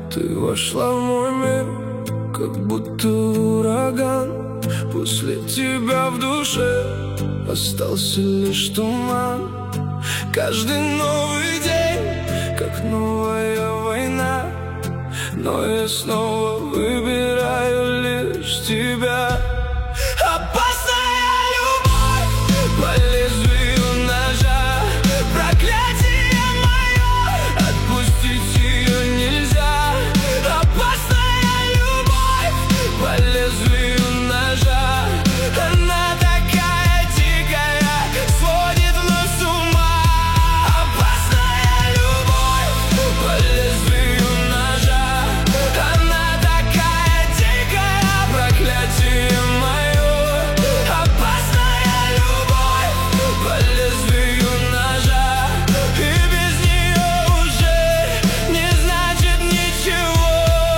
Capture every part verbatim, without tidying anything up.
Ты вошла в мой мир, как будто ураган. После тебя в душе остался лишь туман. Каждый новый день, как новая война, но я снова выбираю лишь тебя. Опасная любовь по лезвию ножа, проклятие мое, отпустить ее нельзя. Опасная любовь по лезвию ножа, она такая дикая, сводит вновь с ума. Опасная любовь по лезвию ножа, она такая дикая, проклятие мое. Опасная любовь по лезвию ножа, и без нее уже не значит ничего.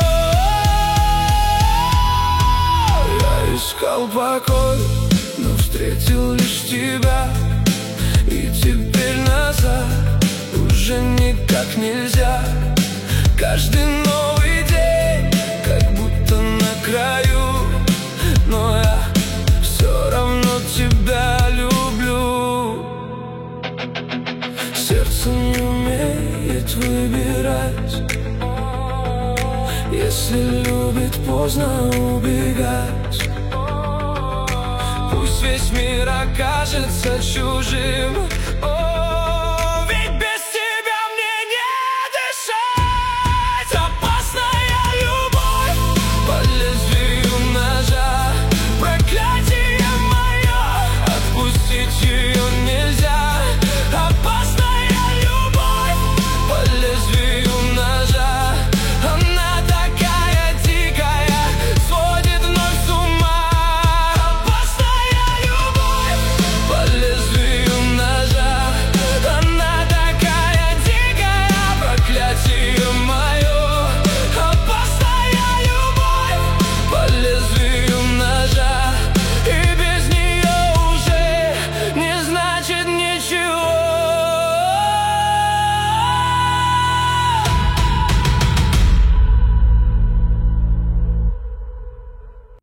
Я искал покой, но встретил лишь тебя, и теперь назад уже никак нельзя. Каждый новый день как будто на краю, но я все равно тебя люблю. Сердце не умеет выбирать, если любит, поздно убегать. Пусть весь мир окажется чужим,